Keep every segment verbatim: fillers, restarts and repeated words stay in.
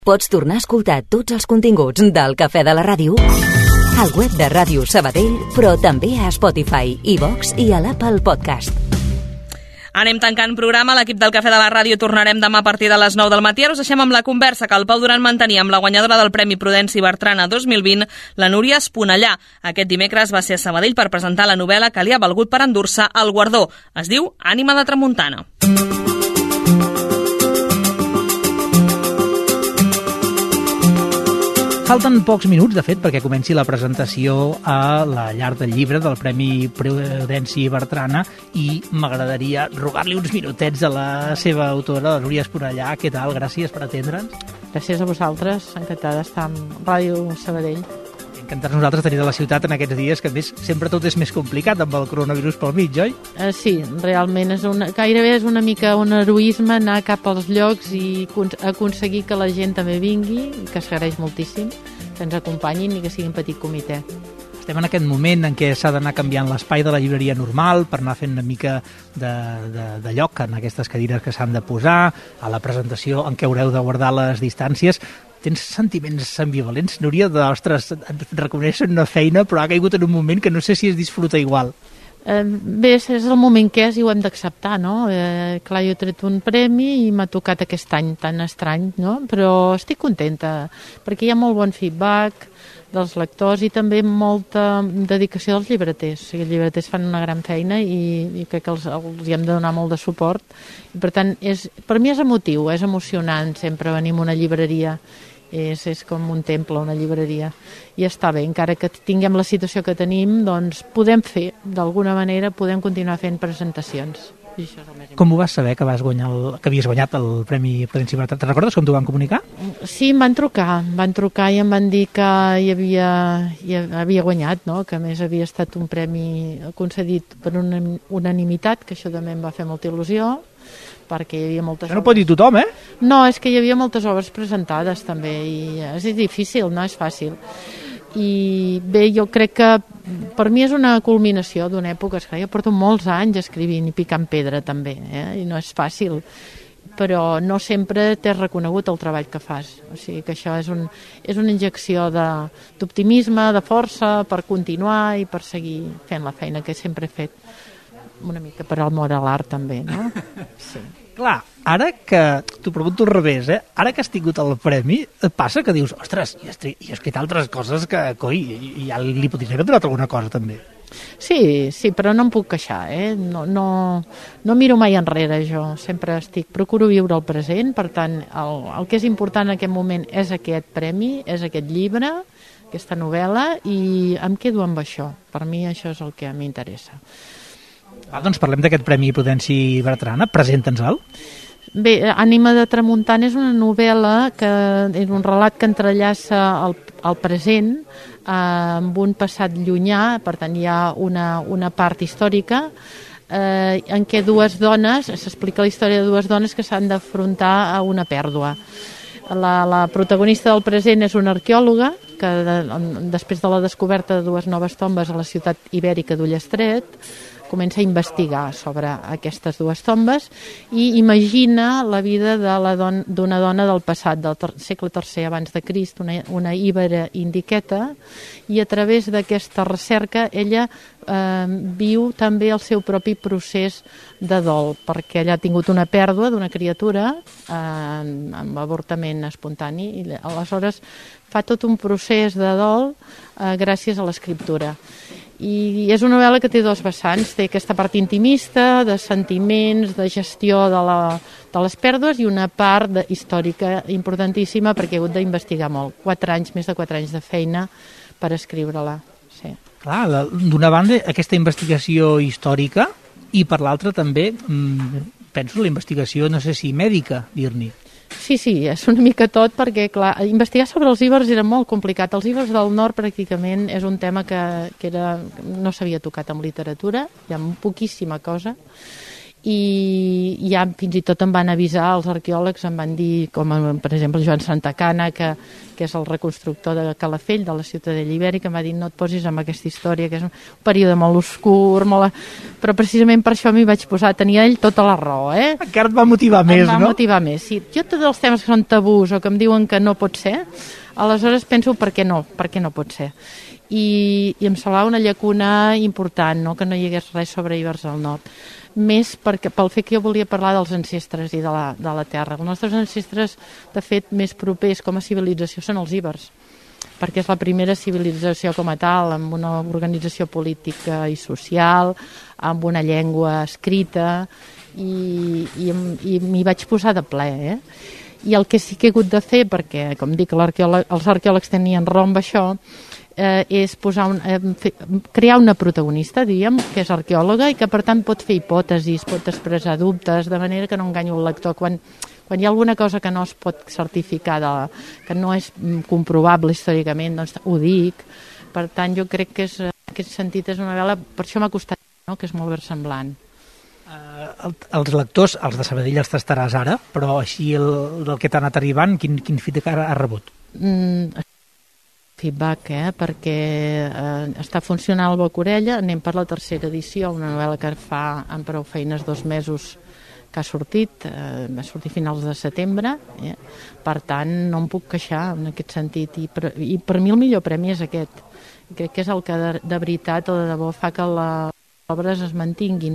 Pots tornar a escoltar tots els continguts del Cafè de la Ràdio al web de Ràdio Sabadell, però també a Spotify, iVox i a l'Apple Podcast. Anem tancant programa. L'equip del Cafè de la Ràdio tornarem demà a partir de les nou del matí. Ara us deixem amb la conversa que el Pau Duran mantenia amb la guanyadora del Premi Prudenci Bertrana dos mil vint, la Núria Esponellà. Aquest dimecres va ser a Sabadell per presentar la novel·la que li ha valgut per endur-se el guardó. Es diu Ànima de Tramuntana. Falten pocs minuts, de fet, perquè comenci la presentació a la llar del llibre del Premi Prudenci Bertrana i m'agradaria rogar-li uns minutets a la seva autora, la Núria Esponellà. Què tal? Gràcies per atendre'ns. Gràcies a vosaltres, encantada d'estar amb Ràdio Sabadell. Encantats nosaltres tenir de la ciutat en aquests dies, que a més sempre tot és més complicat amb el coronavirus pel mig, oi? Eh, sí, realment és una, gairebé és una mica un heroisme anar cap als llocs i aconseguir que la gent també vingui, que s'agraeix moltíssim, que ens acompanyin i que sigui un petit comitè. Estem en aquest moment en què s'ha d'anar canviant l'espai de la llibreria normal per anar fent una mica de, de, de lloc en aquestes cadires que s'han de posar, a la presentació en què haureu de guardar les distàncies. Tens sentiments ambivalents, Núria, de, ostres, et reconeixen una feina, però ha caigut en un moment que no sé si es disfruta igual. Eh, bé, és el moment que és i ho hem d'acceptar, no? Eh, clar, jo he tret un premi i m'ha tocat aquest any tan estrany, no? Però estic contenta, perquè hi ha molt bon feedback dels lectors i també molta dedicació dels llibreters. O sigui, els llibreters fan una gran feina i, i crec que els, els hi hem de donar molt de suport. I, per tant, és, per mi és emotiu, és emocionant sempre venir a una llibreria. És, és com un temple, una llibreria, i està bé, encara que tinguem la situació que tenim, doncs podem fer, d'alguna manera, podem continuar fent presentacions. I això és el més important. Com ho vas saber que, vas guanyar el, que havies guanyat el Premi Prudenci Bertrana? Te'n recordes com t'ho van comunicar? Sí, em van trucar, em van trucar i em van dir que hi havia, hi havia guanyat, no? Que a més havia estat un premi concedit per una unanimitat, que això també em va fer molta il·lusió, perquè hi havia moltes... Això no pot dir tothom, eh? No, és que hi havia moltes obres presentades també i és difícil, no és fàcil. I bé, jo crec que per mi és una culminació d'una època, esclar, jo porto molts anys escrivint i picant pedra també, eh? I no és fàcil, però no sempre t'has reconegut el treball que fas. O sigui que això és, un, és una injecció d'optimisme, de, de força per continuar i per seguir fent la feina que sempre he fet. Una mica per al món de l'art també, no? Sí. Clar, ara que, t'ho pregunto al revés, eh? Ara que has tingut el premi, et passa que dius, ostres, hi he escrit altres coses que, coi, ja li podria haver donat alguna cosa també. Sí, sí, però no em puc queixar, eh? No, no, no miro mai enrere jo, sempre estic, procuro viure el present, per tant, el, el que és important en aquest moment és aquest premi, és aquest llibre, aquesta novel·la, i em quedo amb això. Per mi això és el que m'interessa. Ah, doncs parlem d'aquest Premi Prudenci Bertrana, presenta'ns-el. Bé, Ànima de Tramuntana és una novel·la, que és un relat que entrellaça el, el present eh, amb un passat llunyà, per tant hi ha una, una part històrica eh, en què dues dones, s'explica la història de dues dones que s'han d'afrontar a una pèrdua. La, la protagonista del present és una arqueòloga que de, després de la descoberta de dues noves tombes a la ciutat ibèrica d'Ullastret comença a investigar sobre aquestes dues tombes i imagina la vida de la don, d'una dona del passat, del ter, segle tercer abans de Crist, una, una íbera indiqueta, i a través d'aquesta recerca ella eh, viu també el seu propi procés de dol, perquè ella ha tingut una pèrdua d'una criatura eh, amb avortament espontani i aleshores fa tot un procés de dol eh, gràcies a l'escriptura. I és una novel·la que té dos vessants, té aquesta part intimista, de sentiments, de gestió de, la, de les pèrdues i una part de, històrica importantíssima perquè he hagut d'investigar molt. Quatre anys, més de quatre anys de feina per escriure-la. Sí. Clar, d'una banda aquesta investigació històrica i per l'altra també, mmm, penso, la investigació, no sé si mèdica, dir-n'hi. Sí, sí, és una mica tot perquè, clar, investigar sobre els íbers era molt complicat. Els íbers del nord pràcticament és un tema que, que era, no s'havia tocat en literatura, hi ha poquíssima cosa, i ja fins i tot em van avisar, els arqueòlegs em van dir, com per exemple Joan Santacana, que, que és el reconstructor de Calafell, de la Ciutadella Ibèrica, em va dir no et posis amb aquesta història, que és un període molt oscur, molt... però precisament per això m'hi vaig posar, tenia ell tota la raó, eh? Encara et va motivar més, no? Em va motivar més, sí. Jo tots els temes que són tabús o que em diuen que no pot ser, aleshores penso per què no, per què no pot ser. I, i em semblava una llacuna important, no? Que no hi hagués res sobre Ibers al Nord. Més perquè, pel fet que jo volia parlar dels ancestres i de la, de la terra. Els nostres ancestres, de fet, més propers com a civilització són els íbers, perquè és la primera civilització com a tal, amb una organització política i social, amb una llengua escrita, i, i, i m'hi vaig posar de ple, eh? I el que sí que he hagut de fer, perquè, com dic, els arqueòlegs tenien raó amb això, eh, és posar un, eh, fer, crear una protagonista, diríem, que és arqueòloga i que per tant pot fer hipòtesis, pot expressar dubtes, de manera que no enganyo el lector. Quan, quan hi ha alguna cosa que no es pot certificar, de, que no és comprovable històricament, doncs ho dic. Per tant, jo crec que és, en aquest sentit és una novel·la, per això m'ha costat, no?, que és molt versemblant. Uh, els lectors, els de Sabadell els tastaràs ara, però així el, el que t'ha anat arribant, quin, quin feedback ha rebut? Mm, feedback, eh? Perquè eh, està funcionant el Boca Orella, anem per la tercera edició, una novel·la que fa amb prou feines dos mesos que ha sortit, eh, va sortir a finals de setembre, eh? Per tant no em puc queixar en aquest sentit, i per, i per mi el millor premi és aquest. Crec que és el que de, de veritat o de debò fa que les obres es mantinguin.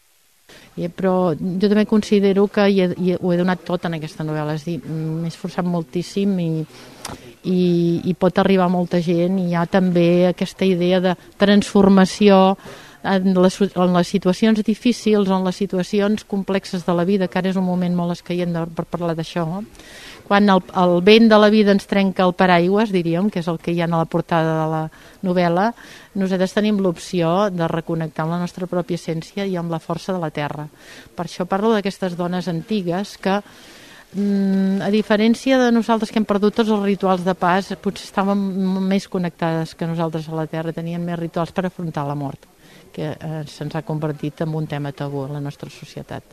Però jo també considero que hi he, hi he, ho he donat tot en aquesta novel·la, és a dir, m'he esforçat moltíssim i, i, i pot arribar a molta gent, i hi ha també aquesta idea de transformació en les, en les situacions difícils, en les situacions complexes de la vida, que ara és un moment molt escaient per parlar d'això, quan el, el vent de la vida ens trenca el paraigües, diríem, que és el que hi ha a la portada de la novel·la, nosaltres tenim l'opció de reconnectar amb la nostra pròpia essència i amb la força de la terra. Per això parlo d'aquestes dones antigues que, mm, a diferència de nosaltres que hem perdut tots els rituals de pas, potser estàvem més connectades que nosaltres a la terra, tenien més rituals per afrontar la mort, que eh, se'ns ha convertit en un tema tabú en la nostra societat.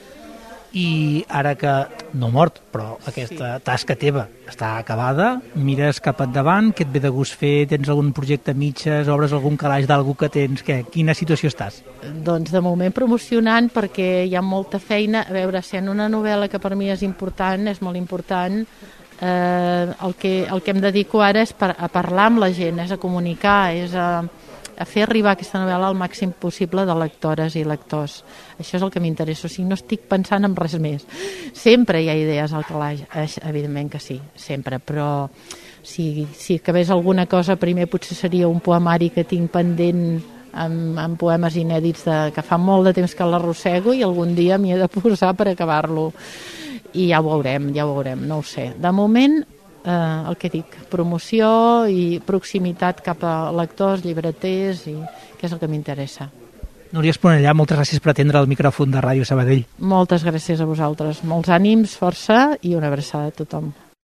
I ara que no mort, però aquesta sí. tasca teva està acabada, mires cap endavant, què et ve de gust fer, tens algun projecte a mitges, obres algun calaix d'algú que tens, què? Quina situació estàs? Doncs de moment promocionant, perquè hi ha molta feina. A veure, sent una novel·la que per mi és important, és molt important, eh, el, que, el que em dedico ara és per, a parlar amb la gent, és a comunicar, és a... a fer arribar aquesta novel·la al màxim possible de lectores i lectors. Això és el que m'interessa, o sigui, no estic pensant en res més. Sempre hi ha idees al calaix, evidentment que sí, sempre, però si, si acabés alguna cosa, primer potser seria un poemari que tinc pendent amb, amb poemes inèdits de, que fa molt de temps que l'arrossego i algun dia m'hi he de posar per acabar-lo. I ja ho veurem, ja ho veurem, no ho sé. De moment, Eh, el que dic, promoció i proximitat cap a lectors, llibreters, i que és el que m'interessa. Núria Esponellà, moltes gràcies per atendre el micròfon de Ràdio Sabadell. Moltes gràcies a vosaltres, molts ànims, força i una abraçada a tothom.